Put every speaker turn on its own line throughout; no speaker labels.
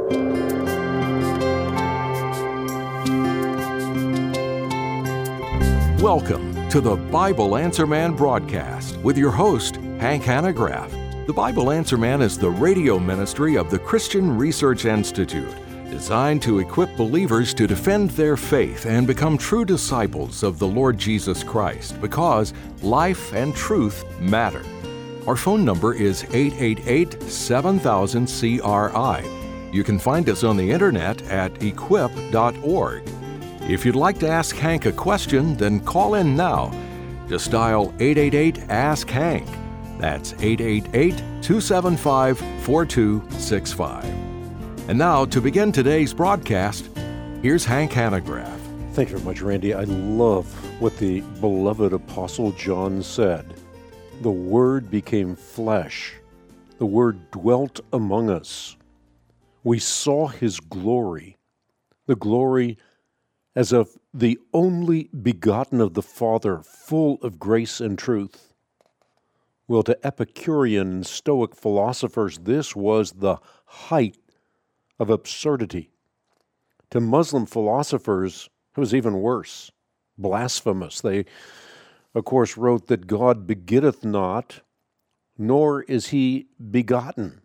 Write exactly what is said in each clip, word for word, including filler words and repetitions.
Welcome to the Bible Answer Man broadcast with your host, Hank Hanegraaff. The Bible Answer Man is the radio ministry of the Christian Research Institute, designed to equip believers to defend their faith and become true disciples of the Lord Jesus Christ, because life and truth matter. Our phone number is eight eight eight, seven thousand, C R I. You can find us on the internet at equip dot org. If you'd like to ask Hank a question, then call in now. Just dial eight eight eight, ask Hank. That's eight eight eight, two seven five, four two six five. And now, to begin today's broadcast, here's Hank Hanegraaff.
Thank you very much, Randy. I love what the beloved Apostle John said. The Word became flesh. The Word dwelt among us. We saw His glory, the glory as of the only begotten of the Father, full of grace and truth. Well, to Epicurean and Stoic philosophers, this was the height of absurdity. To Muslim philosophers, it was even worse, blasphemous. They, of course, wrote that God begetteth not, nor is He begotten.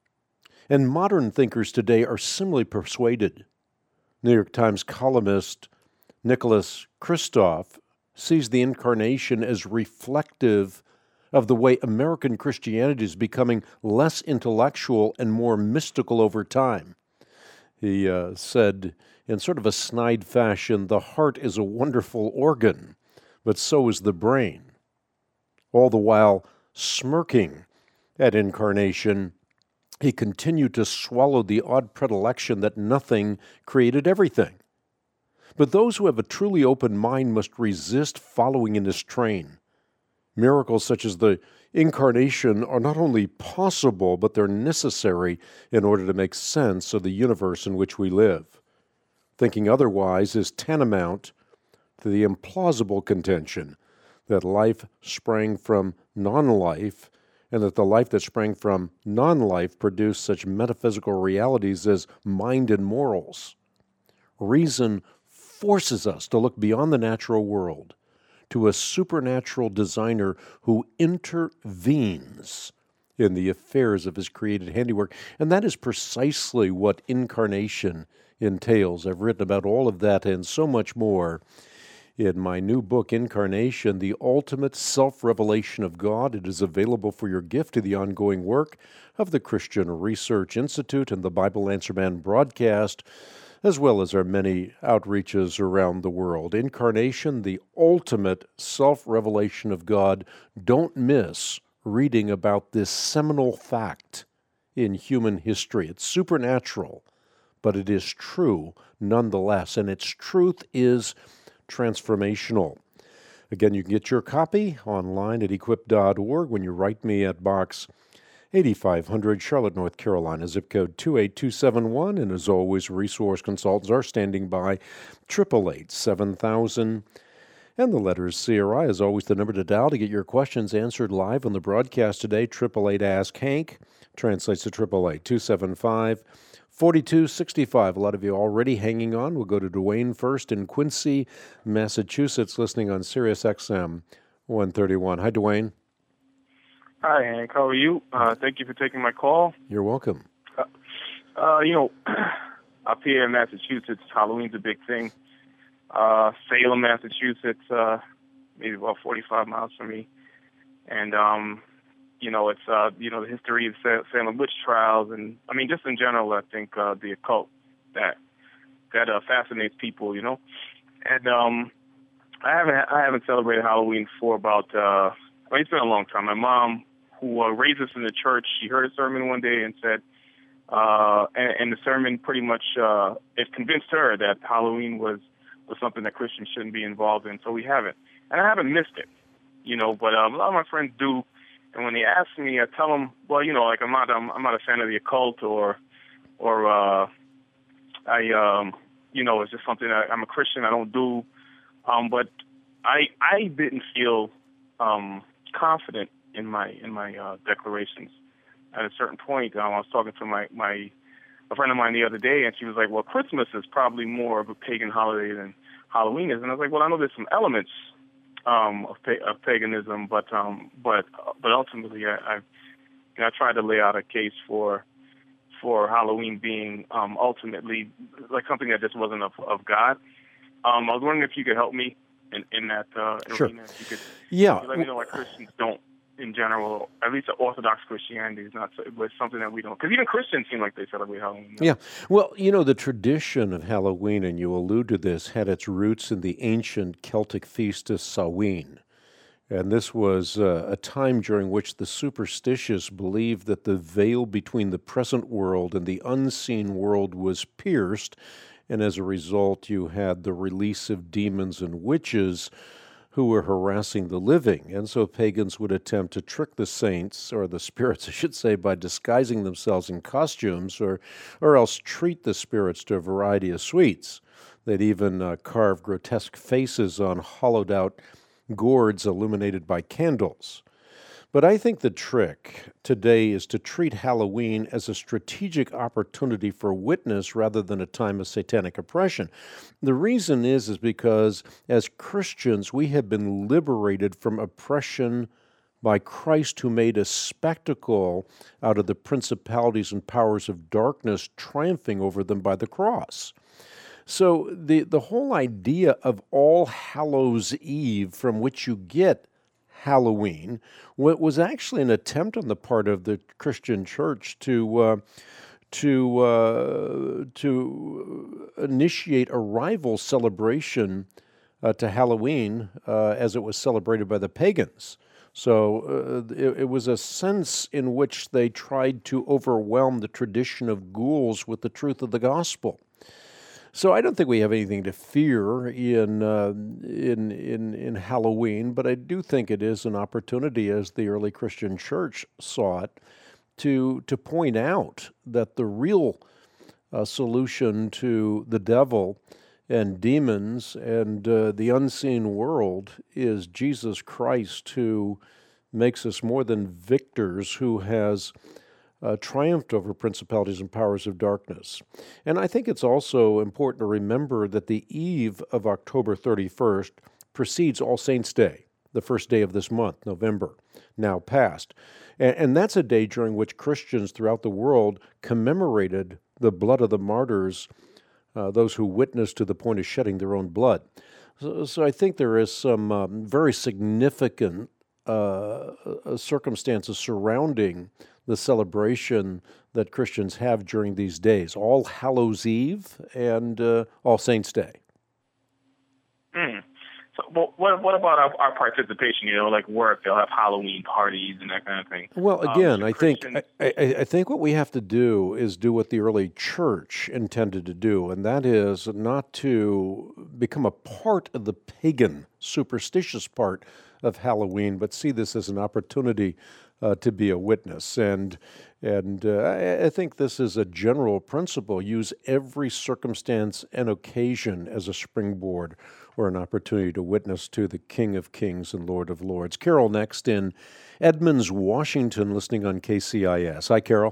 And modern thinkers today are similarly persuaded. New York Times columnist Nicholas Kristof sees the incarnation as reflective of the way American Christianity is becoming less intellectual and more mystical over time. He uh, said in sort of a snide fashion, the heart is a wonderful organ, but so is the brain. All the while smirking at incarnation, he continued to swallow the odd predilection that nothing created everything. But those who have a truly open mind must resist following in his train. Miracles such as the incarnation are not only possible, but they're necessary in order to make sense of the universe in which we live. Thinking otherwise is tantamount to the implausible contention that life sprang from non-life, and that the life that sprang from non-life produced such metaphysical realities as mind and morals. Reason forces us to look beyond the natural world to a supernatural designer who intervenes in the affairs of His created handiwork. And that is precisely what incarnation entails. I've written about all of that and so much more in my new book, Incarnation, The Ultimate Self-Revelation of God. It is available for your gift to the ongoing work of the Christian Research Institute and the Bible Answer Man broadcast, as well as our many outreaches around the world. Incarnation, The Ultimate Self-Revelation of God. Don't miss reading about this seminal fact in human history. It's supernatural, but it is true nonetheless, and its truth is transformational. Again, you can get your copy online at equip dot org when you write me at Box eighty-five hundred, Charlotte, North Carolina, zip code two eight two seven one. And as always, resource consultants are standing by, eight eight eight, seven thousand. And the letters C R I is always the number to dial to get your questions answered live on the broadcast today. eight eight eight, ask Hank translates to eight eight eight, two seven five, four two six five. A lot of you already hanging on. We'll go to Dwayne first in Quincy, Massachusetts, listening on Sirius X M one thirty-one. Hi, Dwayne.
Hi, Hank. How are you? Uh, thank you for taking my call.
You're welcome.
Uh, uh, you know, up here in Massachusetts, Halloween's a big thing. Uh, Salem, Massachusetts, uh, maybe about forty-five miles from me. And, um, you know, it's, uh, you know, the history of Salem witch trials. And, I mean, just in general, I think uh, the occult that that uh, fascinates people, you know. And um, I haven't I haven't celebrated Halloween for about, uh, I mean, it's been a long time. My mom, who uh, raised us in the church, she heard a sermon one day and said, uh, and, and the sermon pretty much, uh, it convinced her that Halloween was, was something that Christians shouldn't be involved in. So we haven't. And I haven't missed it, you know, but um, a lot of my friends do. And when they ask me, I tell them, well, you know, like I'm not, I'm, I'm not a fan of the occult, or, or uh, I, um, you know, it's just something that I'm a Christian, I don't do. Um, but I, I didn't feel um, confident in my, in my uh, declarations. At a certain point, um, I was talking to my, my, a friend of mine the other day, and she was like, well, Christmas is probably more of a pagan holiday than Halloween is. And I was like, well, I know there's some elements um, of, pa- of paganism, but um, but but ultimately, I, I, you know, I tried to lay out a case for for Halloween being um, ultimately like something that just wasn't of, of God. Um, I was wondering if you could help me in, in that uh,
Sure.
arena. If you could,
Yeah.
let me know why Christians don't, in general, at least Orthodox Christianity is not, but something that we don't. Because even Christians seem like they celebrate Halloween.
Yeah. Well, you know, the tradition of Halloween, and you allude to this, had its roots in the ancient Celtic feast of Samhain. And this was uh, a time during which the superstitious believed that the veil between the present world and the unseen world was pierced, and as a result, you had the release of demons and witches who were harassing the living. And so pagans would attempt to trick the saints, or the spirits, I should say, by disguising themselves in costumes, or, or else treat the spirits to a variety of sweets. They'd even uh, carve grotesque faces on hollowed-out gourds illuminated by candles. But I think the trick today is to treat Halloween as a strategic opportunity for witness rather than a time of satanic oppression. The reason is, is because as Christians, we have been liberated from oppression by Christ, who made a spectacle out of the principalities and powers of darkness, triumphing over them by the cross. So the, the whole idea of All Hallows Eve, from which you get Halloween, was actually an attempt on the part of the Christian church to uh, to uh, to initiate a rival celebration uh, to Halloween uh, as it was celebrated by the pagans. So uh, it, it was a sense in which they tried to overwhelm the tradition of ghouls with the truth of the gospel. So I don't think we have anything to fear in uh, in in in Halloween, but I do think it is an opportunity, as the early Christian church saw it, to to point out that the real uh, solution to the devil and demons and uh, the unseen world is Jesus Christ, who makes us more than victors, who has Uh, triumphed over principalities and powers of darkness. And I think it's also important to remember that the eve of October thirty-first precedes All Saints' Day, the first day of this month, November, now past. And, and that's a day during which Christians throughout the world commemorated the blood of the martyrs, uh, those who witnessed to the point of shedding their own blood. So, so I think there is some um, very significant uh, circumstances surrounding the celebration that Christians have during these days, All Hallows Eve and uh, All Saints' Day.
Mm. So, well, what what about our, our participation? You know, like work, they'll have Halloween parties and that kind of thing.
Well, again,
um,
I think I, I, I think what we have to do is do what the early church intended to do, and that is not to become a part of the pagan, superstitious part of Halloween, but see this as an opportunity Uh, to be a witness. And and uh, I, I think this is a general principle. Use every circumstance and occasion as a springboard or an opportunity to witness to the King of Kings and Lord of Lords. Carol next in Edmonds, Washington, listening on K C I S. Hi, Carol.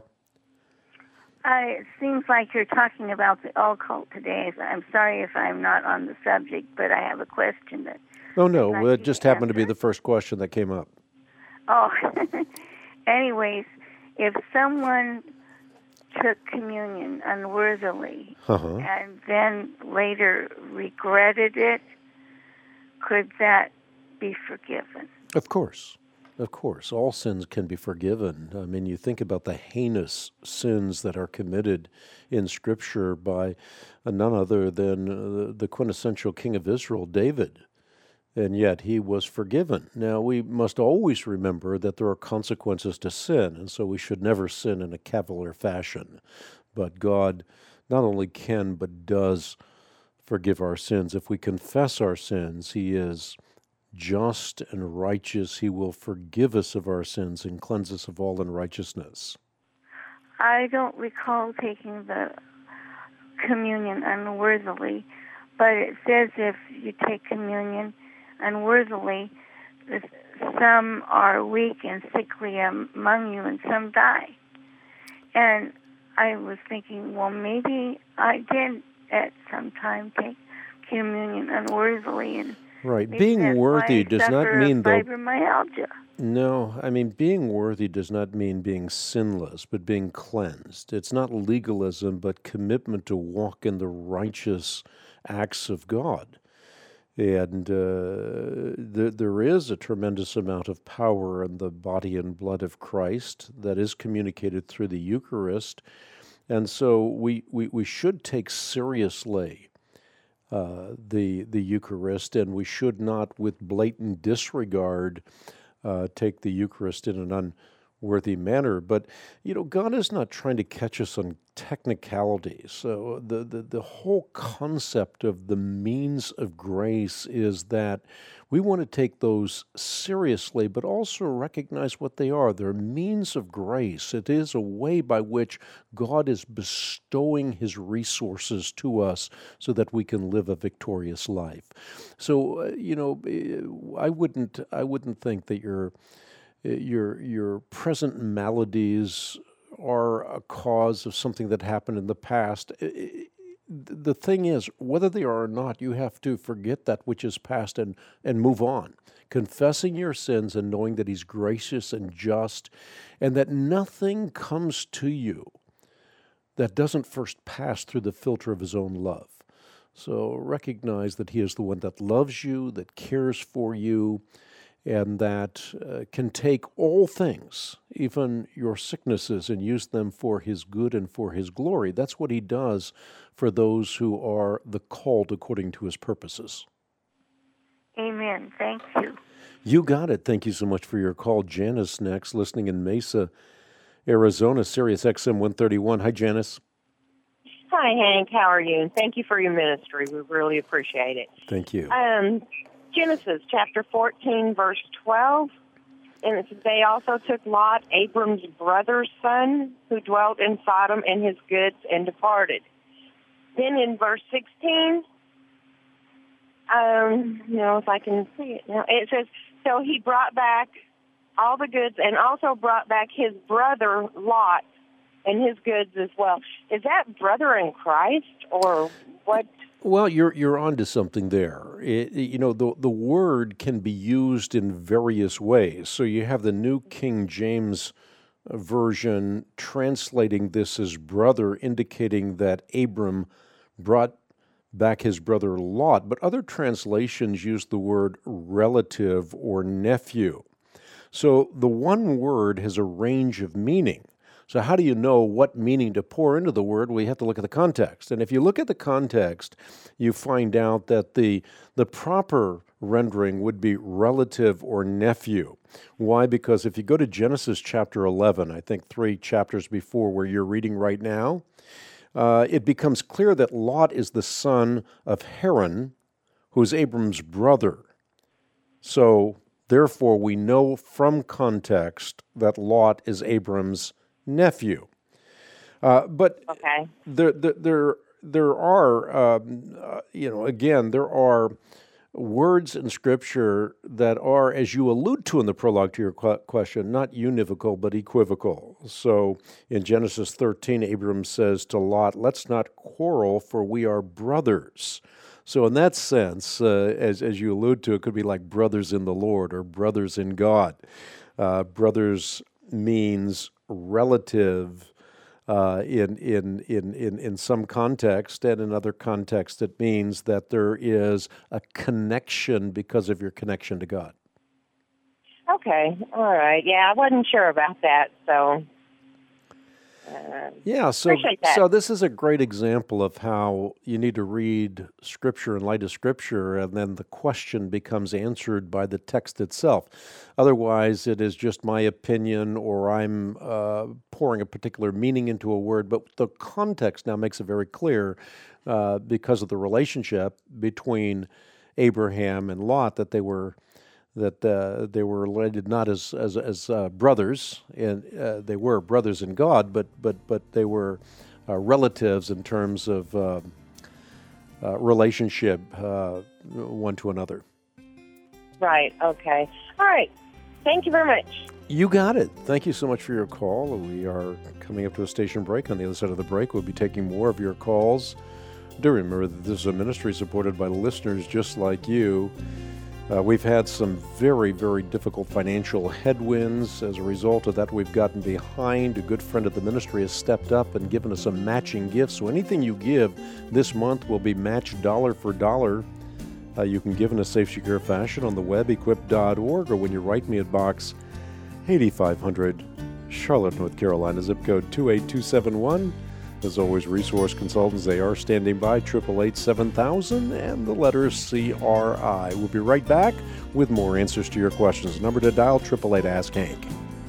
Uh, it seems like you're talking about the occult today. I'm sorry if I'm not on the subject, but I have a question that...
Oh, no.
I'd
Well,
like
it just
to
happened to be
answer.
the first question that came up.
Oh, anyways, if someone took communion unworthily
Uh-huh.
and then later regretted it, could that be forgiven?
Of course. Of course. All sins can be forgiven. I mean, you think about the heinous sins that are committed in Scripture by none other than uh, the quintessential king of Israel, David. And yet he was forgiven. Now, we must always remember that there are consequences to sin, and so we should never sin in a cavalier fashion. But God not only can, but does forgive our sins. If we confess our sins, He is just and righteous. He will forgive us of our sins and cleanse us of all unrighteousness.
I don't recall taking the communion unworthily, but it says if you take communion unworthily, some are weak and sickly among you, and some die. And I was thinking, well, maybe I did at some time take communion unworthily, and
Right.
maybe
Being
that's
worthy
why I
does
suffer
not mean,
of
though.
fibromyalgia.
No, I mean, being worthy does not mean being sinless, but being cleansed. It's not legalism, but commitment to walk in the righteous acts of God. And uh, th- there is a tremendous amount of power in the body and blood of Christ that is communicated through the Eucharist. And so we, we, we should take seriously uh, the, the Eucharist, and we should not, with blatant disregard, uh, take the Eucharist in an unworthy manner. But, you know, God is not trying to catch us on technicalities. So the, the, the whole concept of the means of grace is that we want to take those seriously, but also recognize what they are. They're means of grace. It is a way by which God is bestowing His resources to us so that we can live a victorious life. So, uh, you know, I wouldn't, I wouldn't think that your, your, your present maladies are a cause of something that happened in the past. The thing is, whether they are or not, you have to forget that which is past and, and move on, confessing your sins and knowing that He's gracious and just, and that nothing comes to you that doesn't first pass through the filter of His own love. So recognize that He is the one that loves you, that cares for you, and that uh, can take all things, even your sicknesses, and use them for His good and for His glory. That's what He does for those who are the called according to His purposes.
Amen. Thank you.
You got it. Thank you so much for your call. Janice next, listening in Mesa, Arizona, Sirius X M one thirty-one. Hi, Janice.
Hi, Hank. How are you? And thank you for your ministry. We really appreciate it.
Thank you.
Um, Genesis chapter fourteen, verse twelve, and it says, they also took Lot, Abram's brother's son, who dwelt in Sodom, and his goods, and departed. Then in verse sixteen, um, you know, if I can see it now, it says, so he brought back all the goods, and also brought back his brother Lot, and his goods as well. Is that brother in Christ, or what?
Well, you're you're onto something there. It, you know, the the word can be used in various ways. So you have the New King James Version translating this as brother, indicating that Abram brought back his brother Lot. But other translations use the word relative or nephew. So the one word has a range of meaning. So how do you know what meaning to pour into the word? Well, you have to look at the context. And if you look at the context, you find out that the, the proper rendering would be relative or nephew. Why? Because if you go to Genesis chapter eleven, I think three chapters before where you're reading right now, uh, it becomes clear that Lot is the son of Haran, who's Abram's brother. So therefore, we know from context that Lot is Abram's nephew. Uh, but
okay.
there, there, there, there are, um, uh, you know, again, there are words in Scripture that are, as you allude to in the prologue to your qu- question, not univocal, but equivocal. So in Genesis thirteen, Abram says to Lot, let's not quarrel, for we are brothers. So in that sense, uh, as, as you allude to, it could be like brothers in the Lord or brothers in God. Uh, brothers means relative uh, in, in, in, in, in some context, and in other context it means that there is a connection because of your connection to God.
Okay, all right. Yeah, I wasn't sure about that, so... Uh,
yeah, so so this is a great example of how you need to read Scripture in light of Scripture, and then the question becomes answered by the text itself. Otherwise, it is just my opinion, or I'm uh, pouring a particular meaning into a word, but the context now makes it very clear uh, because of the relationship between Abraham and Lot that they were that uh, they were related not as as, as uh, brothers, and uh, they were brothers in God, but but but they were uh, relatives in terms of uh, uh, relationship uh, one to another.
Right. Okay. All right. Thank you very much.
You got it. Thank you so much for your call. We are coming up to a station break. On the other side of the break, we'll be taking more of your calls. Do remember that this is a ministry supported by listeners just like you. Uh, we've had some very, very difficult financial headwinds. As a result of that, we've gotten behind. A good friend of the ministry has stepped up and given us a matching gift. So anything you give this month will be matched dollar for dollar. Uh, you can give in a safe, secure fashion on the web, equip dot org, or when you write me at Box eighty-five hundred, Charlotte, North Carolina, zip code two eight two seven one. As always, Resource Consultants, they are standing by, eight eight eight, seven thousand, and the letter C R I. We'll be right back with more answers to your questions. Number to dial, eight eight eight, ask Hank.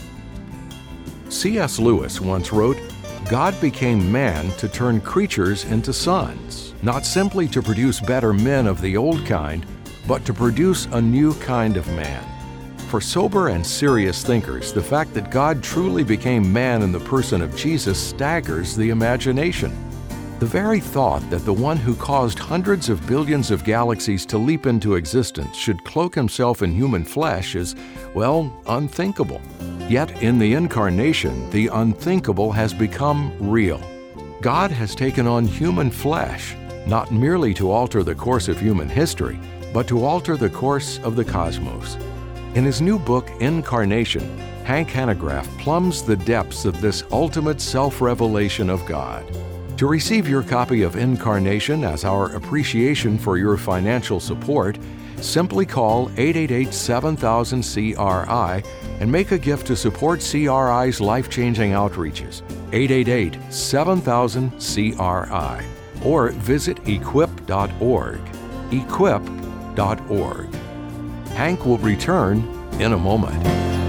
C S Lewis once wrote, "God became man to turn creatures into sons, not simply to produce better men of the old kind, but to produce a new kind of man." For sober and serious thinkers, the fact that God truly became man in the person of Jesus staggers the imagination. The very thought that the one who caused hundreds of billions of galaxies to leap into existence should cloak himself in human flesh is, well, unthinkable. Yet in the Incarnation, the unthinkable has become real. God has taken on human flesh, not merely to alter the course of human history, but to alter the course of the cosmos. In his new book, Incarnation, Hank Hanegraaff plumbs the depths of this ultimate self-revelation of God. To receive your copy of Incarnation as our appreciation for your financial support, simply call eight eight eight, seven thousand, C R I and make a gift to support C R I's life-changing outreaches, eight eight eight, seven thousand, C R I, or visit equip dot org, equip dot org. Hank will return in a moment.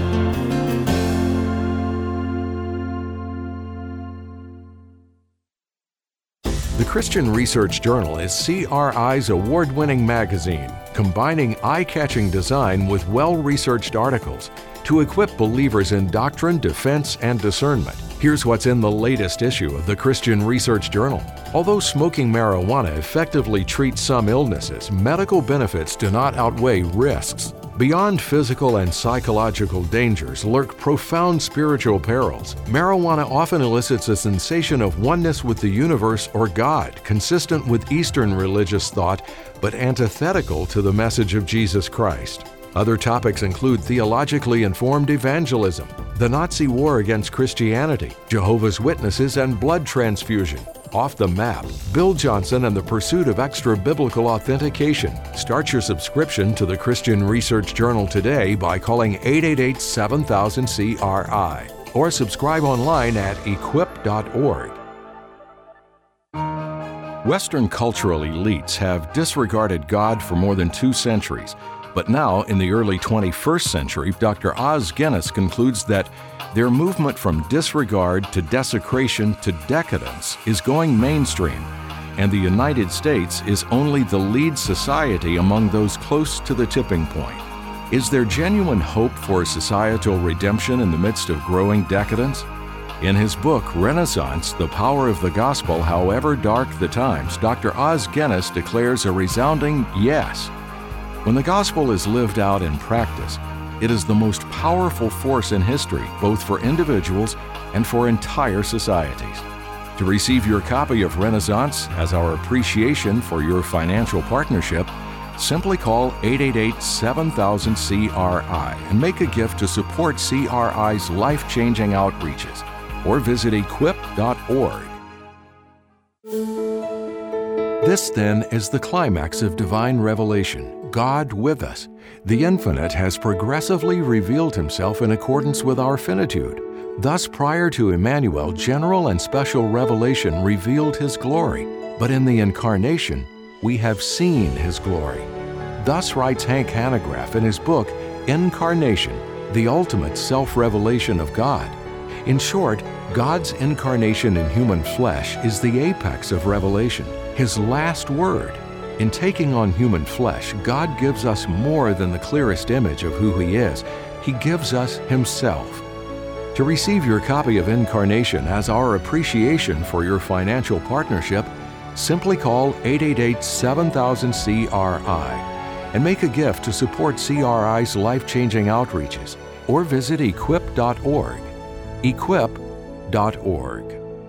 The Christian Research Journal is C R I's award-winning magazine, combining eye-catching design with well-researched articles to equip believers in doctrine, defense, and discernment. Here's what's in the latest issue of the Christian Research Journal. Although smoking marijuana effectively treats some illnesses, medical benefits do not outweigh risks. Beyond physical and psychological dangers lurk profound spiritual perils. Marijuana often elicits a sensation of oneness with the universe or God, consistent with Eastern religious thought, but antithetical to the message of Jesus Christ. Other topics include theologically informed evangelism, the Nazi war against Christianity, Jehovah's Witnesses and blood transfusion, Off the Map, Bill Johnson and the Pursuit of Extra-Biblical Authentication. Start your subscription to the Christian Research Journal today by calling eight eight eight, seven thousand, C R I or subscribe online at equip dot org. Western cultural elites have disregarded God for more than two centuries. But now, in the early twenty-first century, Doctor Os Guinness concludes that their movement from disregard to desecration to decadence is going mainstream, and the United States is only the lead society among those close to the tipping point. Is there genuine hope for societal redemption in the midst of growing decadence? In his book, Renaissance, The Power of the Gospel, However Dark the Times, Doctor Os Guinness declares a resounding yes. When the gospel is lived out in practice, it is the most powerful force in history, both for individuals and for entire societies. To receive your copy of Renaissance as our appreciation for your financial partnership, simply call eight eight eight, seven thousand, C R I and make a gift to support C R I's life-changing outreaches, or visit equip dot org. This, then, is the climax of divine revelation. God with us. The Infinite has progressively revealed himself in accordance with our finitude. Thus, prior to Emmanuel, general and special revelation revealed his glory. But in the Incarnation, we have seen his glory. Thus writes Hank Hanegraaff in his book, Incarnation, the ultimate self-revelation of God. In short, God's incarnation in human flesh is the apex of revelation, his last word. In taking on human flesh, God gives us more than the clearest image of who he is. He gives us himself. To receive your copy of Incarnation as our appreciation for your financial partnership, simply call eight eight eight, seven thousand, C R I and make a gift to support C R I's life-changing outreaches, or visit equip dot org. equip dot org.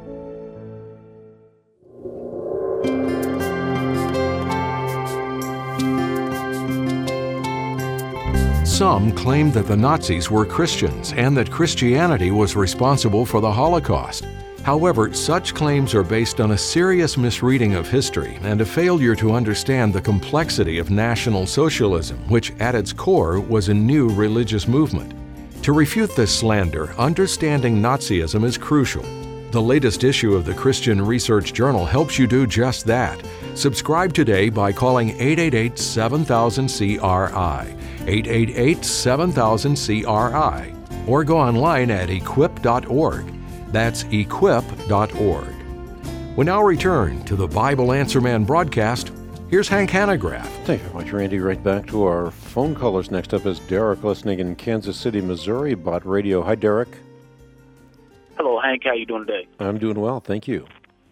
Some claim that the Nazis were Christians and that Christianity was responsible for the Holocaust. However, such claims are based on a serious misreading of history and a failure to understand the complexity of National Socialism, which at its core was a new religious movement. To refute this slander, understanding Nazism is crucial. The latest issue of the Christian Research Journal helps you do just that. Subscribe today by calling eight eight eight, seven thousand, C R I, eight eight eight, seven thousand, C R I, or go online at equip dot org. That's equip dot org. We now return to the Bible Answer Man broadcast. Here's Hank Hanegraaff.
Thank you very much, Randy. Right back to our phone callers. Next up is Derek, listening in Kansas City, Missouri, Bott Radio. Hi, Derek.
Hello, Hank. How you doing today?
I'm doing well, thank you.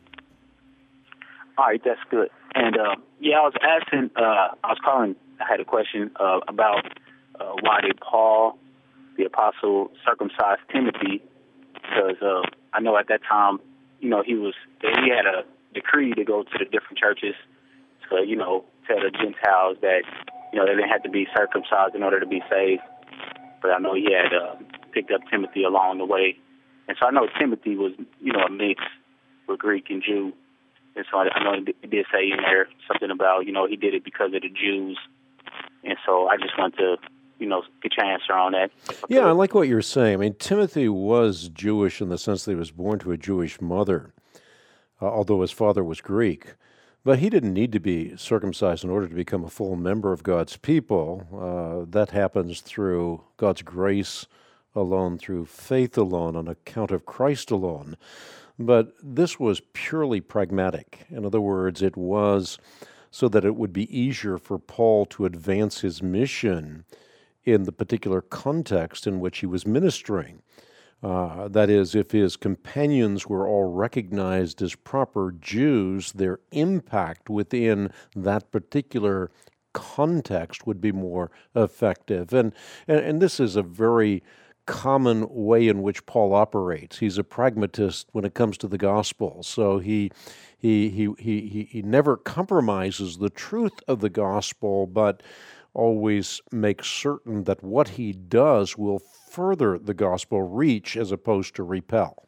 All right, that's good. And, uh, yeah, I was asking, uh, I was calling, I had a question uh, about uh, why did Paul, the apostle, circumcise Timothy? Because uh, I know at that time, you know, he was, he had a decree to go to the different churches to, you know, tell the Gentiles that, you know, they didn't have to be circumcised in order to be saved. But I know he had uh, picked up Timothy along the way. And so I know Timothy was, you know, a mix with Greek and Jew. And so I know he did say in there something about, you know, he did it because of the Jews. And so I just want to, you know, get your answer on that.
Yeah, I like what you're saying. I mean, Timothy was Jewish in the sense that he was born to a Jewish mother, uh, although his father was Greek. But he didn't need to be circumcised in order to become a full member of God's people. Uh, that happens through God's grace alone, through faith alone, on account of Christ alone. But this was purely pragmatic. In other words, it was so that it would be easier for Paul to advance his mission in the particular context in which he was ministering. Uh, that is, if his companions were all recognized as proper Jews, their impact within that particular context would be more effective. And, and, and this is a very common way in which Paul operates. He's a pragmatist when it comes to the gospel. So he he he he he never compromises the truth of the gospel, but always makes certain that what he does will further the gospel reach as opposed to repel.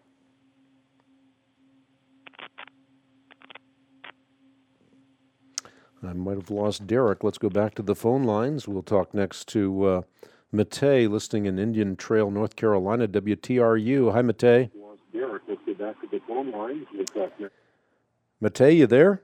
I might have lost Derek. Let's go back to the phone lines. We'll talk next to uh, Matei, listening in Indian Trail, North Carolina, W T R U. Hi, Matei.
Derek, let's go back to the phone lines. We'll talk next.
Matei, you there?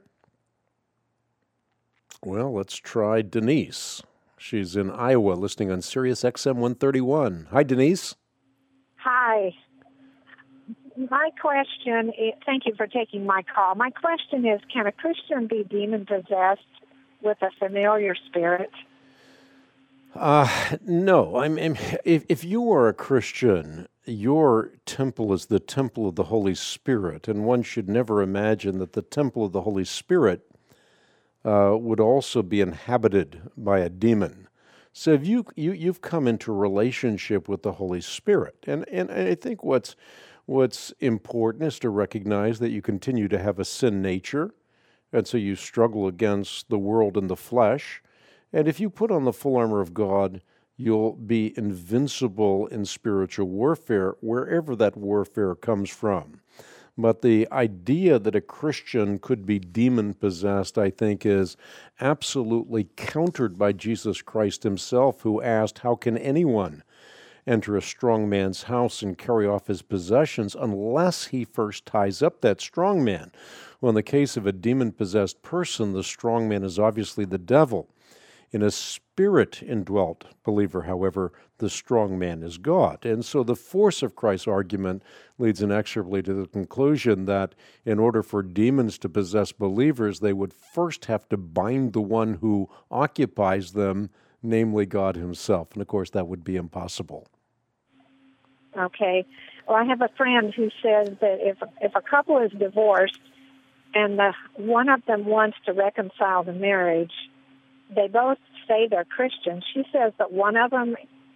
Well, let's try Denise. She's in Iowa, listening on Sirius X M one thirty-one. Hi, Denise.
Hi. My question is, thank you for taking my call. My question is, can a Christian be demon-possessed with a familiar spirit?
Uh, no. I mean, if, if you are a Christian, your temple is the temple of the Holy Spirit, and one should never imagine that the temple of the Holy Spirit uh, would also be inhabited by a demon. So if you, you, you've come into relationship with the Holy Spirit, and, and I think what's What's important is to recognize that you continue to have a sin nature, and so you struggle against the world and the flesh. And if you put on the full armor of God, you'll be invincible in spiritual warfare, wherever that warfare comes from. But the idea that a Christian could be demon-possessed, I think, is absolutely countered by Jesus Christ himself, who asked, "How can anyone enter a strong man's house and carry off his possessions unless he first ties up that strong man?" Well, in the case of a demon-possessed person, the strong man is obviously the devil. In a spirit-indwelt believer, however, the strong man is God. And so the force of Christ's argument leads inexorably to the conclusion that in order for demons to possess believers, they would first have to bind the one who occupies them, namely God himself. And of course, that would be impossible.
Okay. Well, I have a friend who says that if if a couple is divorced and the one of them wants to reconcile the marriage, they both say they're Christian. She says that one of them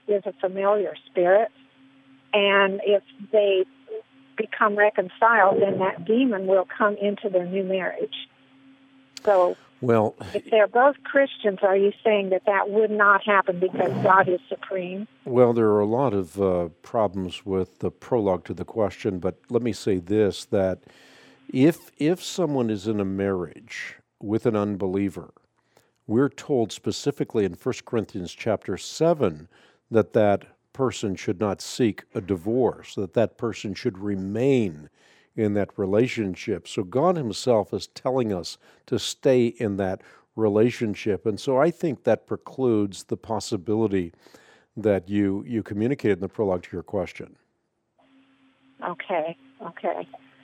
is a familiar spirit, and if they become reconciled, then that demon will come into their new marriage. So,
well,
if they're both Christians, are you saying that that would not happen because God is supreme?
Well, there are a lot of uh, problems with the prologue to the question, but let me say this, that if if someone is in a marriage with an unbeliever, we're told specifically in First Corinthians chapter seven that that person should not seek a divorce, that that person should remain in that relationship. So God himself is telling us to stay in that relationship. And so I think that precludes the possibility that you, you communicated in the prologue to your question.
Okay, okay.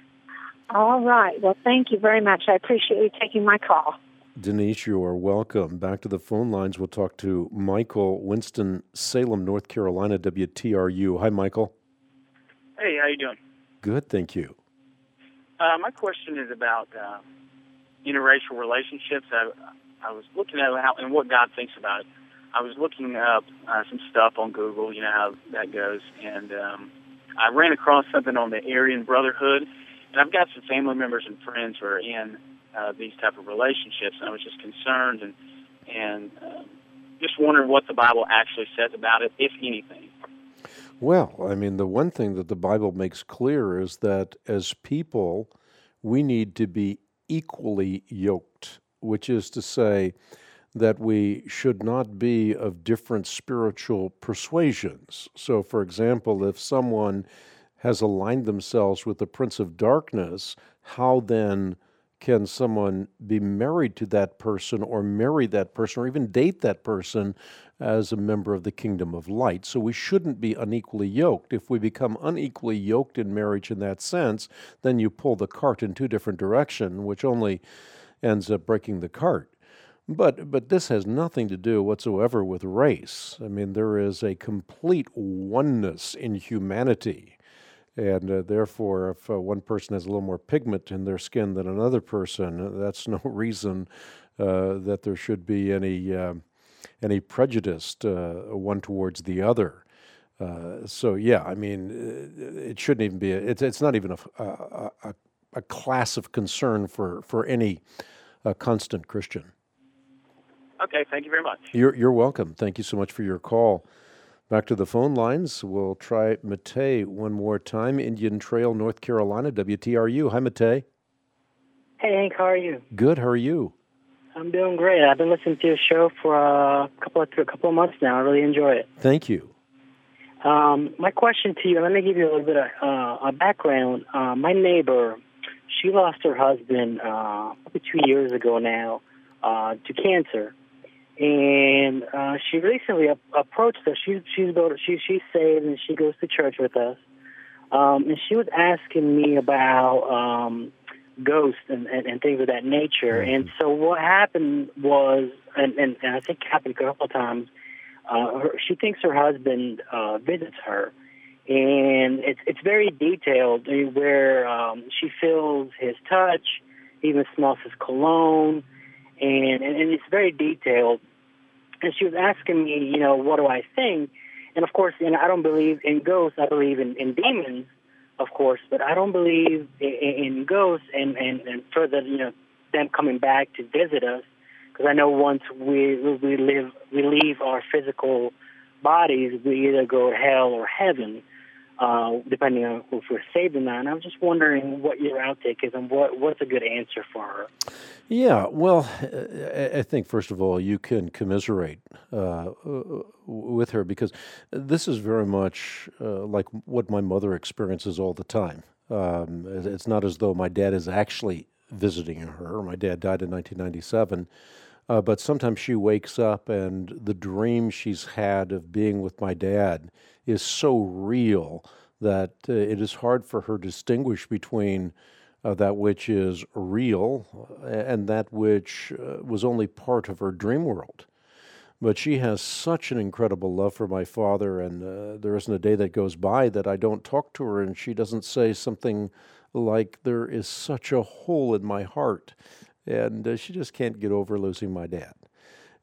All right. Well, thank you very much. I appreciate you taking my call.
Denise, you are welcome. Back to the phone lines. We'll talk to Michael, Winston-Salem, North Carolina, W T R U. Hi, Michael.
Hey, how you doing?
Good, thank you.
Uh, my question is about uh, interracial relationships. I, I was looking at how and what God thinks about it. I was looking up uh, some stuff on Google, you know how that goes, and um, I ran across something on the Aryan Brotherhood, and I've got some family members and friends who are in uh, these type of relationships, and I was just concerned and and um, just wondering what the Bible actually says about it, if anything.
Well, I mean, the one thing that the Bible makes clear is that as people, we need to be equally yoked, which is to say that we should not be of different spiritual persuasions. So, for example, if someone has aligned themselves with the prince of darkness, how then can someone be married to that person or marry that person or even date that person as a member of the kingdom of light? So we shouldn't be unequally yoked. If we become unequally yoked in marriage in that sense, then you pull the cart in two different directions, which only ends up breaking the cart. But but this has nothing to do whatsoever with race. I mean, there is a complete oneness in humanity. And uh, therefore, if uh, one person has a little more pigment in their skin than another person, that's no reason uh, that there should be any uh, any prejudice uh, one towards the other. Uh, so, yeah, I mean, it shouldn't even be. A, it's it's not even a, a a a class of concern for for any uh, constant Christian.
Okay, thank you very much.
You're you're welcome. Thank you so much for your call. Back to the phone lines. We'll try Matei one more time. Indian Trail, North Carolina, W T R U. Hi, Matei.
Hey, Hank. How are you?
Good. How are you?
I'm doing great. I've been listening to your show for a couple of, a couple of months now. I really enjoy it.
Thank you.
Um, my question to you, let me give you a little bit of uh, a background. Uh, my neighbor, she lost her husband uh, probably two years ago now uh, to cancer. And uh, she recently ap- approached us. She's she's go to, she she's saved and she goes to church with us. Um, and she was asking me about um, ghosts and, and, and things of that nature. Mm-hmm. And so what happened was, and, and, and I think it happened a couple of times. Uh, her, she thinks her husband uh, visits her, and it's it's very detailed. Where um, she feels his touch, even smells his cologne. And, and and it's very detailed. And she was asking me, you know, what do I think? And, of course, you know, I don't believe in ghosts. I believe in, in demons, of course, but I don't believe in, in ghosts and, and, and further, you know, them coming back to visit us. Because I know once we we live we leave our physical bodies, we either go to hell or heaven, uh, depending on if we're saved or not. And I was just wondering what your outtake is and what what's a good answer for her.
Yeah, well, I think, first of all, you can commiserate uh, with her because this is very much uh, like what my mother experiences all the time. Um, it's not as though my dad is actually visiting her. My dad died in nineteen ninety-seven, uh, but sometimes she wakes up and the dream she's had of being with my dad is so real that uh, it is hard for her to distinguish between Uh, that which is real and that which uh, was only part of her dream world. But she has such an incredible love for my father, and uh, there isn't a day that goes by that I don't talk to her and she doesn't say something like, there is such a hole in my heart, and uh, she just can't get over losing my dad.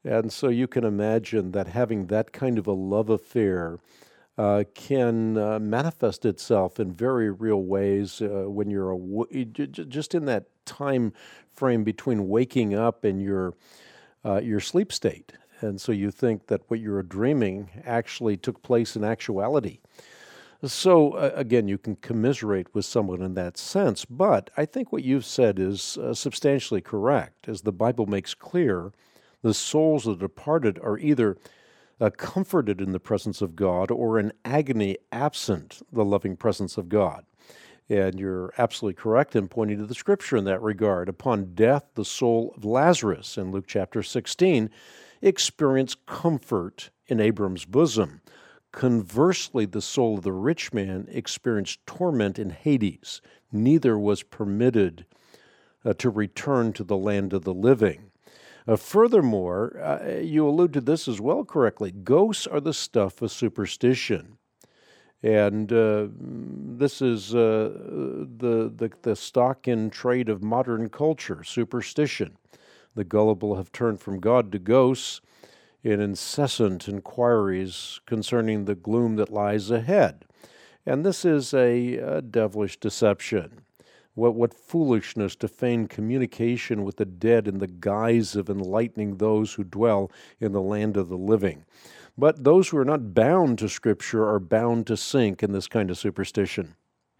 And so you can imagine that having that kind of a love affair uh, can uh, manifest itself in very real ways uh, when you're a, just in that time frame between waking up and your uh, your sleep state. And so you think that what you're dreaming actually took place in actuality. So, uh, again, you can commiserate with someone in that sense, but I think what you've said is uh, substantially correct. As the Bible makes clear, the souls of the departed are either uh, comforted in the presence of God or in agony absent the loving presence of God. And you're absolutely correct in pointing to the Scripture in that regard. Upon death, the soul of Lazarus, in Luke chapter sixteen, experienced comfort in Abram's bosom. Conversely, the soul of the rich man experienced torment in Hades. Neither was permitted uh, to return to the land of the living. Uh, furthermore, uh, you allude to this as well correctly, ghosts are the stuff of superstition. And uh, this is uh, the, the, the stock in trade of modern culture, superstition. The gullible have turned from God to ghosts in incessant inquiries concerning the gloom that lies ahead. And this is a, a devilish deception. What, what foolishness to feign communication with the dead in the guise of enlightening those who dwell in the land of the living. But those who are not bound to Scripture are bound to sink in this kind of superstition.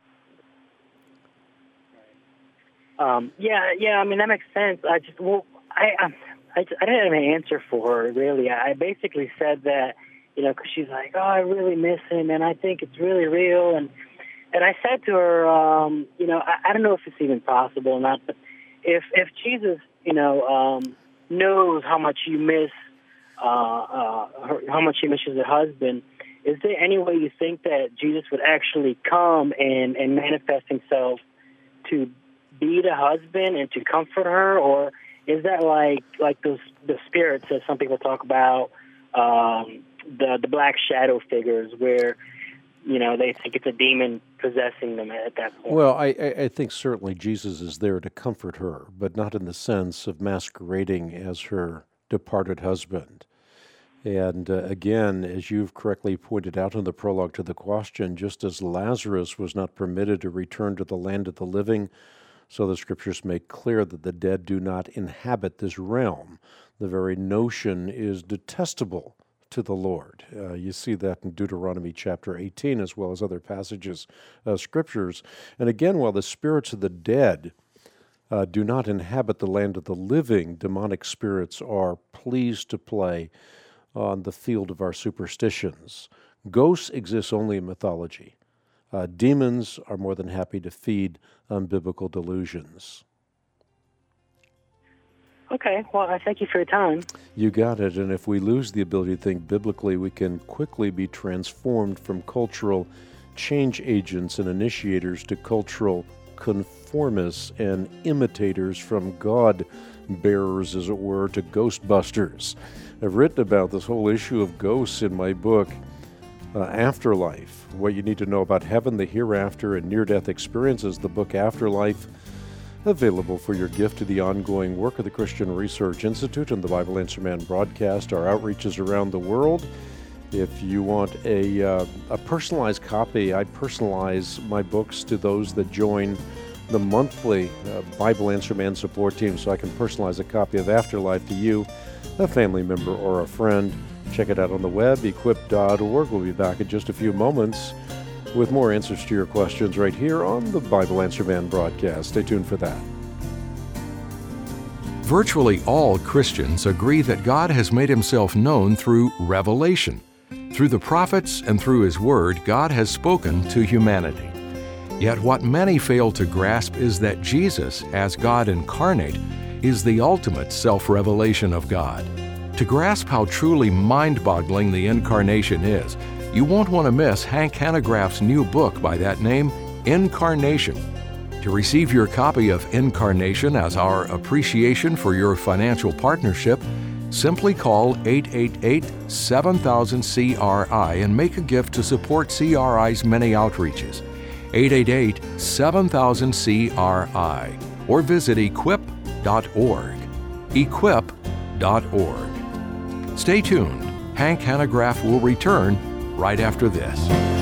Um, yeah, yeah. I mean, that makes sense. I just, well, I, I, I, I didn't have an answer for her, really. I basically said that, you know, because she's like, oh, I really miss him, and I think it's really real. And and I said to her, um, you know, I, I don't know if it's even possible or not, but if if Jesus, you know, um, knows how much you miss, uh, uh, her, how much he misses her husband, is there any way you think that Jesus would actually come and, and manifest himself to be the husband and to comfort her, or is that like like those the spirits that some people talk about, um, the the black shadow figures, where you know they think it's a demon possessing them at that point?
Well, I, I think certainly Jesus is there to comfort her, but not in the sense of masquerading as her departed husband. And uh, again, as you've correctly pointed out in the prologue to the question, just as Lazarus was not permitted to return to the land of the living, so the Scriptures make clear that the dead do not inhabit this realm. The very notion is detestable to the Lord. Uh, you see that in Deuteronomy chapter eighteen, as well as other passages of Scriptures. And again, while the spirits of the dead uh, do not inhabit the land of the living, demonic spirits are pleased to play on the field of our superstitions. Ghosts exist only in mythology. Uh, demons are more than happy to feed on biblical delusions.
Okay, well, I thank you for your time.
You got it, and if we lose the ability to think biblically, we can quickly be transformed from cultural change agents and initiators to cultural conformists and imitators, from God bearers, as it were, to ghostbusters. I've written about this whole issue of ghosts in my book, uh, Afterlife, What You Need to Know About Heaven, the Hereafter, and Near-Death Experiences, the book Afterlife, available for your gift to the ongoing work of the Christian Research Institute and the Bible Answer Man broadcast, our outreaches around the world. If you want a, uh, a personalized copy, I personalize my books to those that join the monthly uh, Bible Answer Man support team, so I can personalize a copy of Afterlife to you, a family member, or a friend. Check it out on the web, equip dot org. We'll be back in just a few moments with more answers to your questions right here on the Bible Answer Man broadcast. Stay tuned for that.
Virtually all Christians agree that God has made himself known through revelation. Through the prophets and through his word, God has spoken to humanity. Yet what many fail to grasp is that Jesus, as God incarnate, is the ultimate self-revelation of God. To grasp how truly mind-boggling the incarnation is, you won't want to miss Hank Hanegraaff's new book by that name, Incarnation. To receive your copy of Incarnation as our appreciation for your financial partnership, simply call eight eight eight, seven thousand, C R I and make a gift to support C R I's many outreaches. eight eight eight, seven thousand, C R I, or visit equip dot org. equip dot org. Stay tuned. Hank Hanegraaff will return right after this.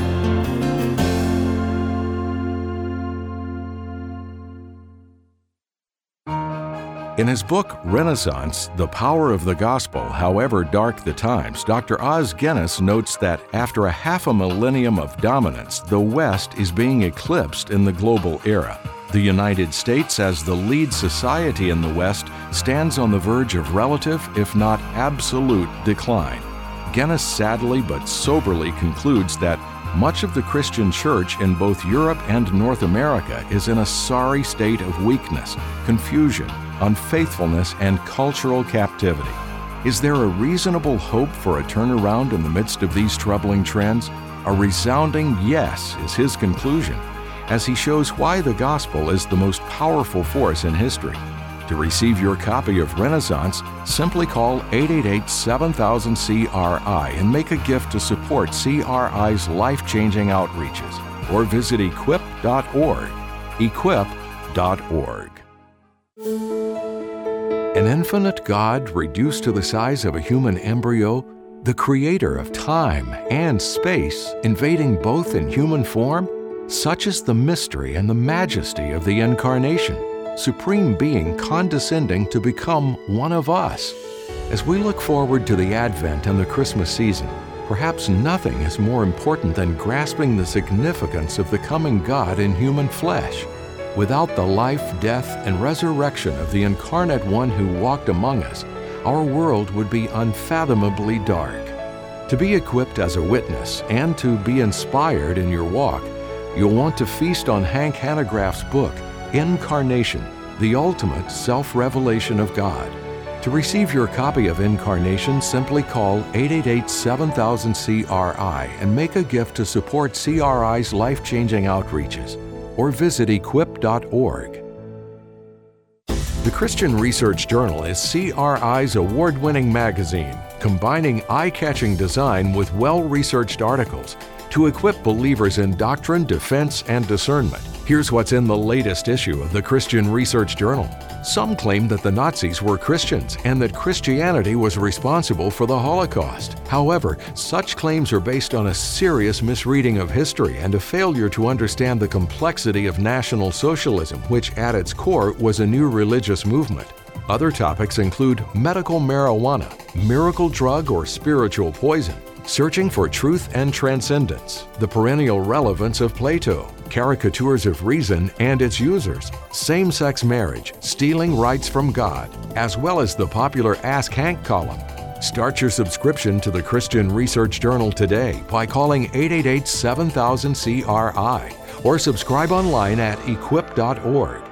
In his book, Renaissance, The Power of the Gospel, However Dark the Times, Doctor Os Guinness notes that after a half a millennium of dominance, the West is being eclipsed in the global era. The United States, as the lead society in the West, stands on the verge of relative, if not absolute, decline. Guinness sadly but soberly concludes that much of the Christian church in both Europe and North America is in a sorry state of weakness, confusion, unfaithfulness, and cultural captivity. Is there a reasonable hope for a turnaround in the midst of these troubling trends? A resounding yes is his conclusion, as he shows why the gospel is the most powerful force in history. To receive your copy of Renaissance, simply call eight eight eight, seven thousand, C R I and make a gift to support C R I's life-changing outreaches, or visit equip dot org. equip dot org. An infinite God reduced to the size of a human embryo, the creator of time and space invading both in human form? Such is the mystery and the majesty of the Incarnation, Supreme Being condescending to become one of us. As we look forward to the Advent and the Christmas season, perhaps nothing is more important than grasping the significance of the coming God in human flesh. Without the life, death, and resurrection of the incarnate one who walked among us, our world would be unfathomably dark. To be equipped as a witness and to be inspired in your walk, you'll want to feast on Hank Hanegraaff's book, Incarnation, the Ultimate Self-Revelation of God. To receive your copy of Incarnation, simply call eight eight eight, seven thousand, C R I and make a gift to support C R I's life-changing outreaches, or visit equip dot org. The Christian Research Journal is C R I's award-winning magazine, combining eye-catching design with well-researched articles to equip believers in doctrine, defense, and discernment. Here's what's in the latest issue of the Christian Research Journal. Some claim that the Nazis were Christians and that Christianity was responsible for the Holocaust. However, such claims are based on a serious misreading of history and a failure to understand the complexity of National Socialism, which at its core was a new religious movement. Other topics include medical marijuana, miracle drug or spiritual poison, searching for truth and transcendence, the perennial relevance of Plato, caricatures of reason and its users, same-sex marriage, stealing rights from God, as well as the popular Ask Hank column. Start your subscription to the Christian Research Journal today by calling eight eight eight, seven thousand, C R I or subscribe online at equip dot org.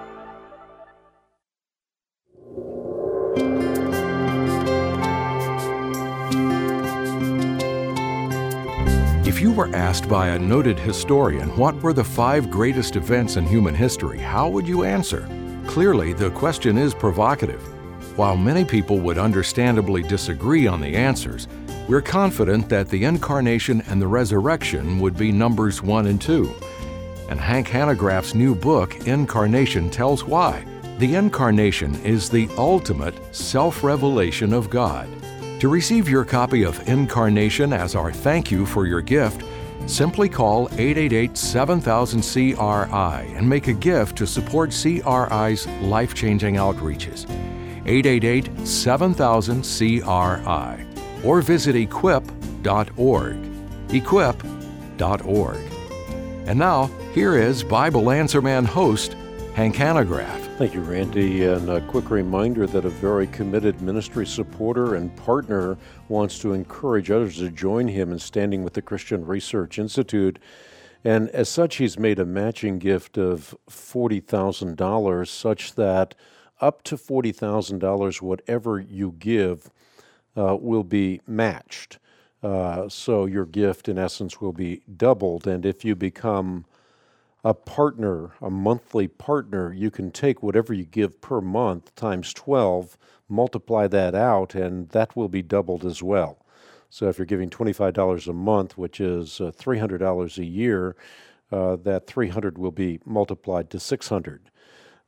If you were asked by a noted historian what were the five greatest events in human history, how would you answer? Clearly, the question is provocative. While many people would understandably disagree on the answers, we're confident that the Incarnation and the Resurrection would be numbers one and two. And Hank Hanegraaff's new book, Incarnation, tells why. The Incarnation is the ultimate self-revelation of God. To receive your copy of Incarnation as our thank you for your gift, simply call eight eight eight, seven thousand, C R I and make a gift to support C R I's life-changing outreaches. eight eight eight, seven thousand, C R I or visit equip dot org. equip dot org. And now, here is Bible Answer Man host, Hank Hanegraaff.
Thank you, Randy. And a quick reminder that a very committed ministry supporter and partner wants to encourage others to join him in standing with the Christian Research Institute. And as such, he's made a matching gift of forty thousand dollars, such that up to forty thousand dollars, whatever you give, uh, will be matched. Uh, so your gift, in essence, will be doubled. And if you become a partner, a monthly partner, you can take whatever you give per month times twelve, multiply that out, and that will be doubled as well. So if you're giving twenty-five dollars a month, which is uh, three hundred dollars a year, uh, that three hundred dollars will be multiplied to six hundred dollars.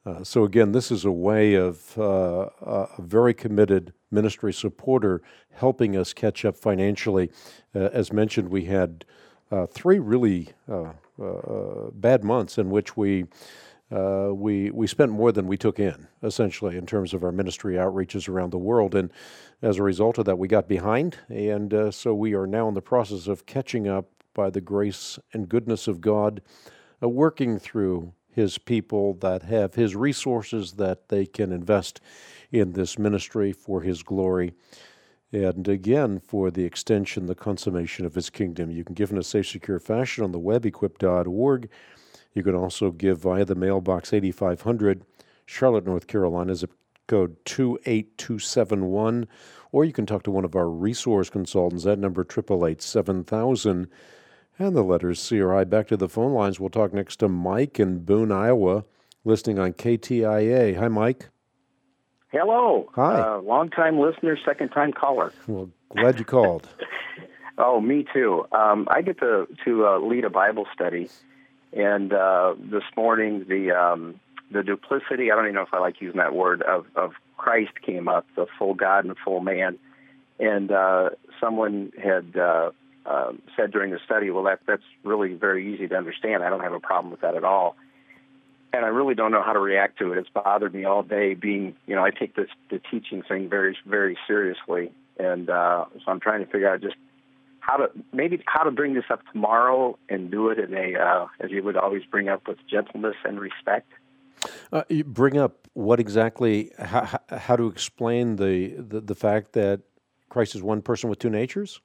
Uh, so again, this is a way of uh, a very committed ministry supporter helping us catch up financially. Uh, as mentioned, we had uh, three really uh, uh, bad months in which we uh, we we spent more than we took in, essentially, in terms of our ministry outreaches around the world. And as a result of that, we got behind, and uh, so we are now in the process of catching up by the grace and goodness of God, uh, working through His people that have His resources that they can invest in this ministry for His glory, and again, for the extension, the consummation of His kingdom. You can give in a safe, secure fashion on the web, equip dot org. You can also give via the mailbox eighty-five hundred, Charlotte, North Carolina, zip code two eight two seven one, or you can talk to one of our resource consultants at number eight eight eight, seven thousand. And the letters C R I. Back to the phone lines. We'll talk next to Mike in Boone, Iowa, listening on K T I A. Hi, Mike.
Hello.
Hi.
Uh, long-time listener, second-time caller.
Well, glad you called.
Oh, me too. Um, I get to, to uh, lead a Bible study, and uh, this morning the um, the duplicity, I don't even know if I like using that word, of, of Christ came up, the full God and full man. And uh, someone had... Uh, Uh, said during the study, well, that that's really very easy to understand. I don't have a problem with that at all. And I really don't know how to react to it. It's bothered me all day being, you know, I take this the teaching thing very, very seriously. And uh, so I'm trying to figure out just how to, maybe how to bring this up tomorrow and do it in a, uh, as you would always bring up, with gentleness and respect.
Uh, you bring up what exactly, how, how to explain the, the, the fact that Christ is one person with two natures?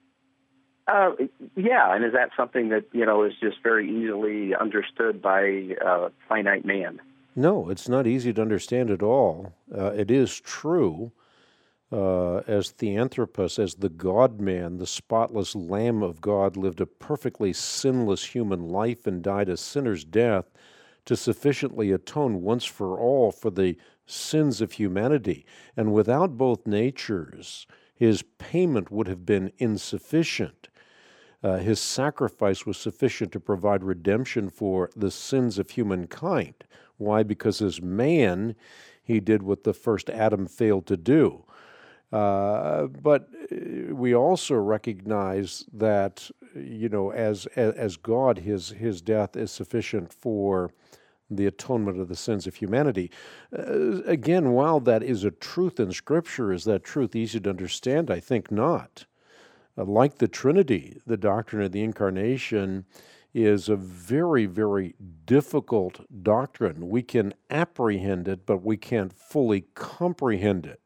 Uh, yeah, and is that something that, you know, is just very easily understood by uh, finite man?
No, it's not easy to understand at all. Uh, it is true, uh, as Theanthropus, as the God-man, the spotless Lamb of God, lived a perfectly sinless human life and died a sinner's death to sufficiently atone once for all for the sins of humanity. And without both natures, His payment would have been insufficient. Uh, his sacrifice was sufficient to provide redemption for the sins of humankind. Why? Because as man, He did what the first Adam failed to do. Uh, but we also recognize that, you know, as as, as God, his his death is sufficient for the atonement of the sins of humanity. Uh, again, while that is a truth in Scripture, is that truth easy to understand? I think not. Uh, like the Trinity, the doctrine of the Incarnation is a very, very difficult doctrine. We can apprehend it, but we can't fully comprehend it.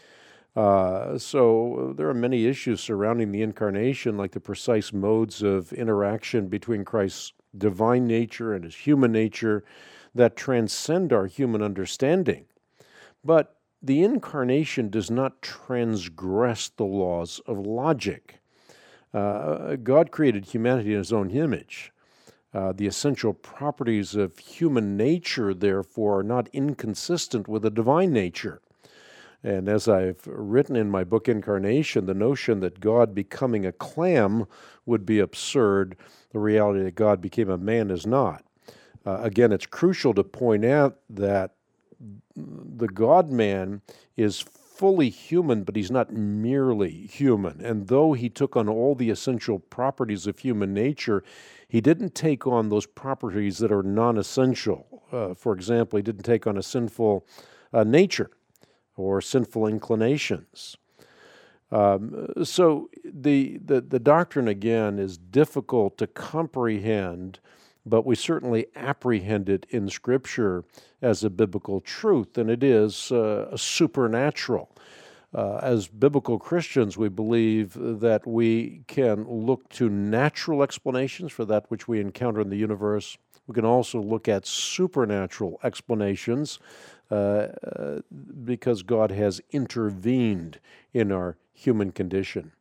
Uh, so there are many issues surrounding the Incarnation, like the precise modes of interaction between Christ's divine nature and His human nature that transcend our human understanding. But the Incarnation does not transgress the laws of logic. Uh, God created humanity in His own image. Uh, the essential properties of human nature, therefore, are not inconsistent with the divine nature. And as I've written in my book, Incarnation, the notion that God becoming a clam would be absurd. The reality that God became a man is not. Uh, again, it's crucial to point out that the God-man is fully human, but He's not merely human. And though He took on all the essential properties of human nature, He didn't take on those properties that are non-essential. Uh, for example, He didn't take on a sinful uh, nature or sinful inclinations. Um, so the, the the doctrine, again, is difficult to comprehend, but we certainly apprehend it in Scripture as a biblical truth, and it is uh, supernatural. Uh, as biblical Christians, we believe that we can look to natural explanations for that which we encounter in the universe. We can also look at supernatural explanations uh, uh, because God has intervened in our human condition.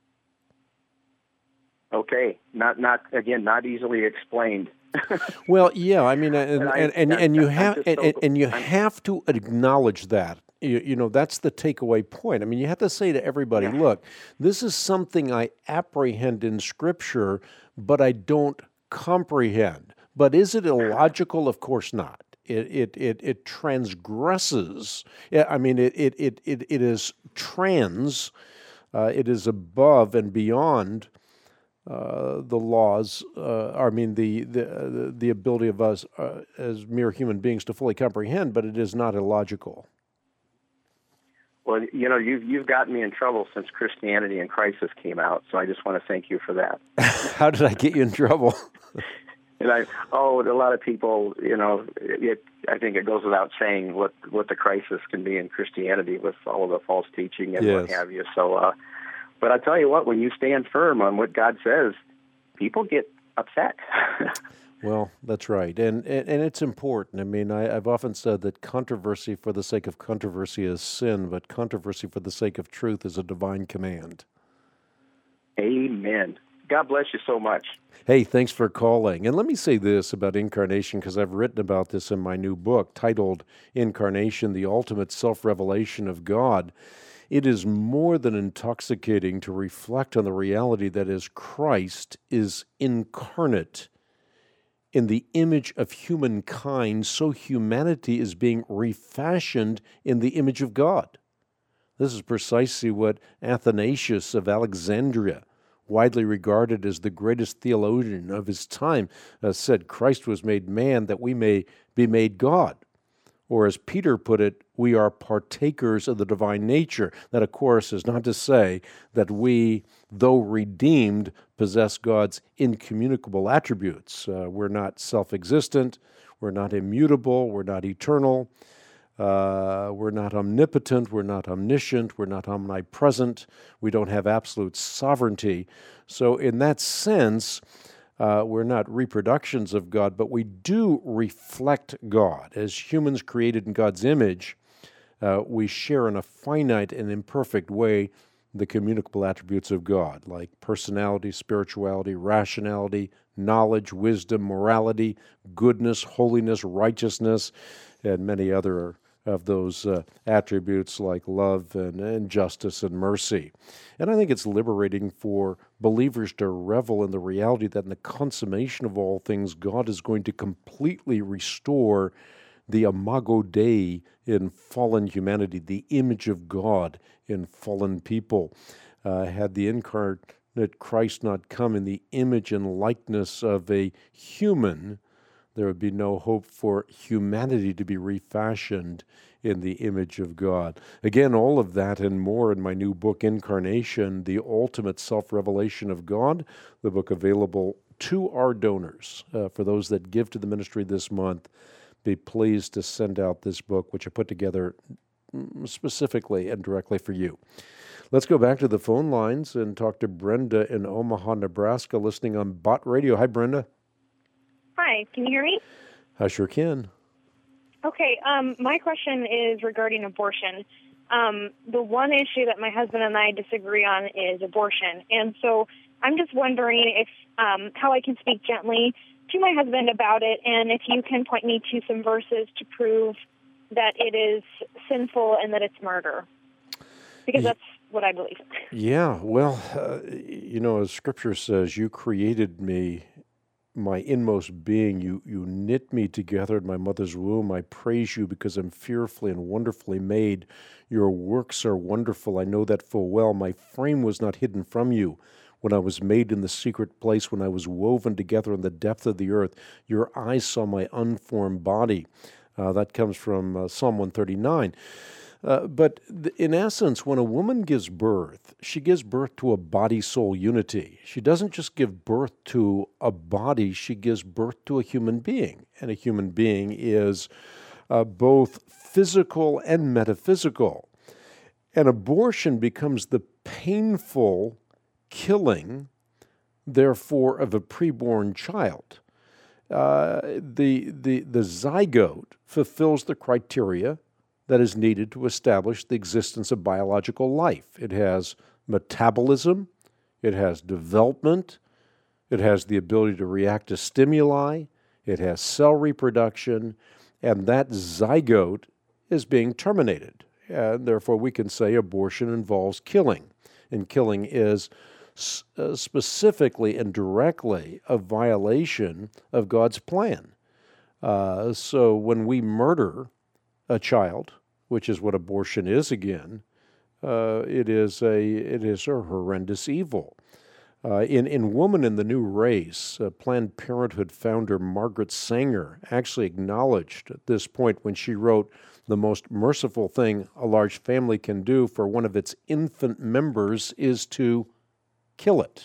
Okay, not not again, not easily explained.
Well, yeah, I mean, and
And I-
and, and,
I'm-
and you
I'm
have
just
and,
so-
and, and you
I'm-
have to acknowledge that. You, you know, that's the takeaway point. I mean, you have to say to everybody,
Yeah.
look, this is something I apprehend in Scripture, but I don't comprehend. But is it illogical? Of course not. It it it, it transgresses. Yeah, I mean, it it it it, it is trans. Uh, it is above and beyond uh, the laws. Uh, I mean, the the uh, the ability of us uh, as mere human beings to fully comprehend. But it is not illogical.
Well, you know, you've you've gotten me in trouble since Christianity in Crisis came out, so I just want to thank you for that.
How did I get you in trouble?
And I, oh, a lot of people, you know, it, I think it goes without saying what, what the crisis can be in Christianity with all of the false teaching and
yes.
what have you. So, uh, but I tell you what, when you stand firm on what God says, people get upset.
Well, that's right. And, and and it's important. I mean, I, I've often said that controversy for the sake of controversy is sin, but controversy for the sake of truth is a divine command.
Amen. God bless you so much.
Hey, thanks for calling. And let me say this about incarnation, because I've written about this in my new book titled Incarnation, the Ultimate Self-Revelation of God. It is more than intoxicating to reflect on the reality that as Christ is incarnate in the image of humankind, so humanity is being refashioned in the image of God. This is precisely what Athanasius of Alexandria, widely regarded as the greatest theologian of his time, uh, said, Christ was made man that we may be made God. Or as Peter put it, we are partakers of the divine nature. That, of course, is not to say that we, though redeemed, possess God's incommunicable attributes. Uh, we're not self-existent, we're not immutable, we're not eternal, uh, we're not omnipotent, we're not omniscient, we're not omnipresent, we don't have absolute sovereignty. So in that sense, Uh, we're not reproductions of God, but we do reflect God. As humans created in God's image, uh, we share in a finite and imperfect way the communicable attributes of God, like personality, spirituality, rationality, knowledge, wisdom, morality, goodness, holiness, righteousness, and many other of those uh, attributes like love and, and justice and mercy. And I think it's liberating for believers to revel in the reality that in the consummation of all things, God is going to completely restore the imago Dei in fallen humanity, the image of God in fallen people. Uh, had the incarnate Christ not come in the image and likeness of a human, there would be no hope for humanity to be refashioned in the image of God. Again, all of that and more in my new book, Incarnation, the Ultimate Self-Revelation of God, the book available to our donors. Uh, for those that give to the ministry this month, be pleased to send out this book, which I put together specifically and directly for you. Let's go back to the phone lines and talk to Brenda in Omaha, Nebraska, listening on Bott Radio. Hi, Brenda.
Hi, can you hear me?
I sure can.
Okay, um, my question is regarding abortion. Um, the one issue that my husband and I disagree on is abortion. And so I'm just wondering if um, how I can speak gently to my husband about it, and if you can point me to some verses to prove that it is sinful and that it's murder. Because that's what I believe.
Yeah, well, uh, you know, as Scripture says, you created me, my inmost being, you, you knit me together in my mother's womb. I praise you because I'm fearfully and wonderfully made. Your works are wonderful. I know that full well. My frame was not hidden from you when I was made in the secret place, when I was woven together in the depth of the earth. Your eyes saw my unformed body. Uh, that comes from uh, Psalm one thirty-nine. Uh, but th- in essence, when a woman gives birth, she gives birth to a body-soul unity. She doesn't just give birth to a body, she gives birth to a human being. And a human being is uh, both physical and metaphysical. And abortion becomes the painful killing, therefore, of a preborn child. Uh, the, the, the zygote fulfills the criteria that is needed to establish the existence of biological life. It has metabolism, it has development, it has the ability to react to stimuli, it has cell reproduction, and that zygote is being terminated. And therefore, we can say abortion involves killing, and killing is uh, specifically and directly a violation of God's plan. Uh, so when we murder a child, which is what abortion is again, uh, it is a it is a horrendous evil. Uh, in, in Woman in the New Race, uh, Planned Parenthood founder Margaret Sanger actually acknowledged at this point when she wrote, "The most merciful thing a large family can do for one of its infant members is to kill it."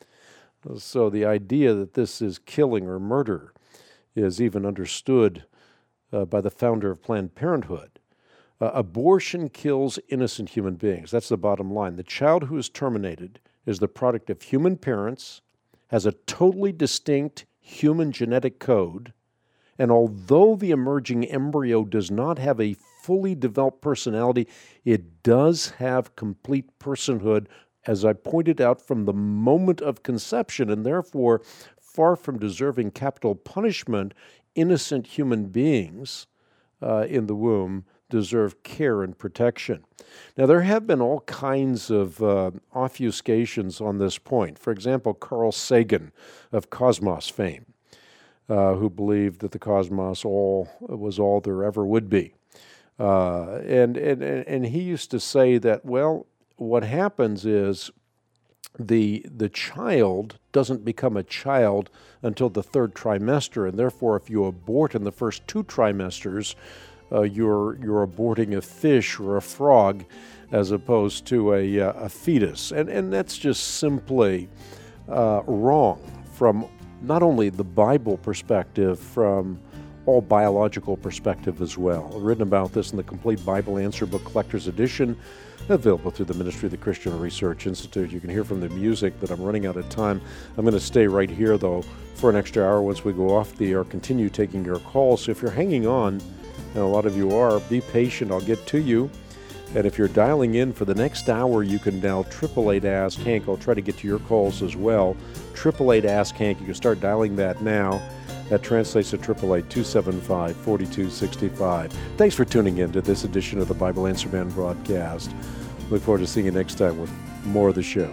So the idea that this is killing or murder is even understood uh, by the founder of Planned Parenthood. Uh, abortion kills innocent human beings. That's the bottom line. The child who is terminated is the product of human parents, has a totally distinct human genetic code, and although the emerging embryo does not have a fully developed personality, it does have complete personhood, as I pointed out, from the moment of conception, and therefore, far from deserving capital punishment, innocent human beings uh, in the womb deserve care and protection. Now, there have been all kinds of uh, obfuscations on this point. For example, Carl Sagan of Cosmos fame, uh, who believed that the cosmos all was all there ever would be. Uh, and, and, and he used to say that, well, what happens is the the child doesn't become a child until the third trimester, and therefore if you abort in the first two trimesters, Uh, you're you're aborting a fish or a frog as opposed to a, uh, a fetus. And, and that's just simply uh, wrong from not only the Bible perspective, from all biological perspective as well. I've written about this in the Complete Bible Answer Book Collector's Edition, available through the Ministry of the Christian Research Institute. You can hear from the music that I'm running out of time. I'm going to stay right here, though, for an extra hour once we go off the air, continue taking your calls. So if you're hanging on, and a lot of you are, be patient. I'll get to you. And if you're dialing in for the next hour, you can dial triple eight ask Hank. I'll try to get to your calls as well. triple eight ask Hank. You can start dialing that now. That translates to triple eight, two seven five, four two six five. Thanks for tuning in to this edition of the Bible Answer Man broadcast. Look forward to seeing you next time with more of the show.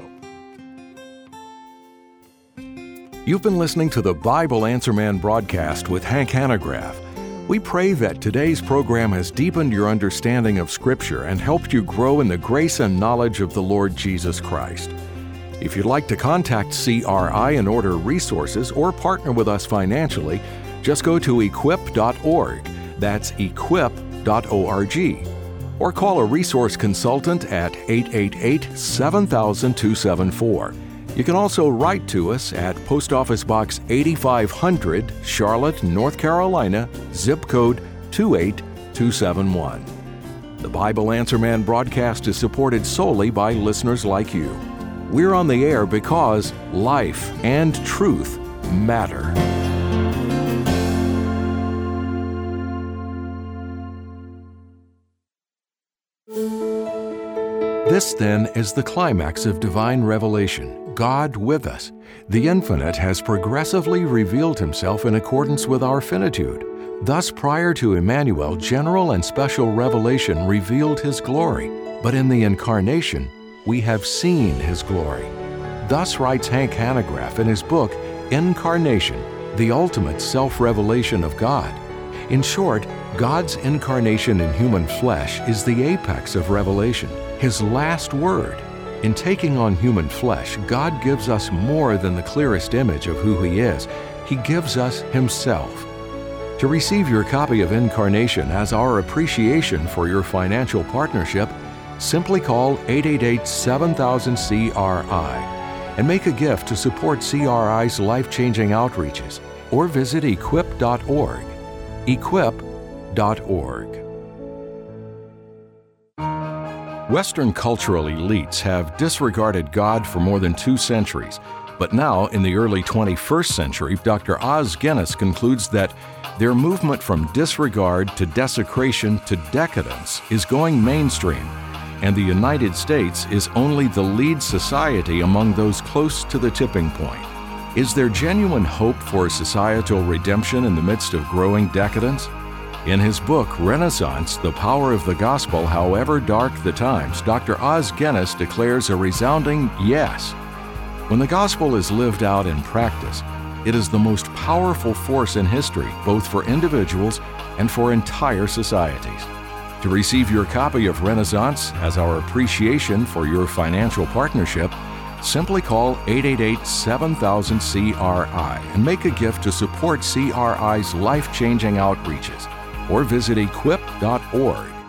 You've been listening to the Bible Answer Man broadcast with Hank Hanegraaff. We pray that today's program has deepened your understanding of Scripture and helped you grow in the grace and knowledge of the Lord Jesus Christ. If you'd like to contact C R I and order resources or partner with us financially, just go to equip dot org. That's equip dot org. Or call a resource consultant at eight eight eight, seven thousand, two seven four. You can also write to us at Post Office Box eighty-five hundred, Charlotte, North Carolina, zip code two eight two seven one. The Bible Answer Man broadcast is supported solely by listeners like you. We're on the air because life and truth matter. This, then, is the climax of divine revelation. God with us. The Infinite has progressively revealed Himself in accordance with our finitude. Thus, prior to Emmanuel, general and special revelation revealed His glory. But in the Incarnation, we have seen His glory. Thus writes Hank Hanegraaff in his book, Incarnation, the Ultimate Self-Revelation of God. In short, God's incarnation in human flesh is the apex of revelation, His last word. In taking on human flesh, God gives us more than the clearest image of who He is. He gives us Himself. To receive your copy of Incarnation as our appreciation for your financial partnership, simply call eight eight eight, seven thousand, C R I and make a gift to support C R I's life-changing outreaches, or visit equip dot org. equip dot org. Western cultural elites have disregarded God for more than two centuries, but now, in the early twenty-first century, Doctor Os Guinness concludes that their movement from disregard to desecration to decadence is going mainstream, and the United States is only the lead society among those close to the tipping point. Is there genuine hope for societal redemption in the midst of growing decadence? In his book, Renaissance, The Power of the Gospel, However Dark the Times, Doctor Os Guinness declares a resounding yes. When the gospel is lived out in practice, It is the most powerful force in history, both for individuals and for entire societies. To receive your copy of Renaissance as our appreciation for your financial partnership, simply call eight eight eight, seven thousand, C R I and make a gift to support C R I's life-changing outreaches, or visit equip dot org.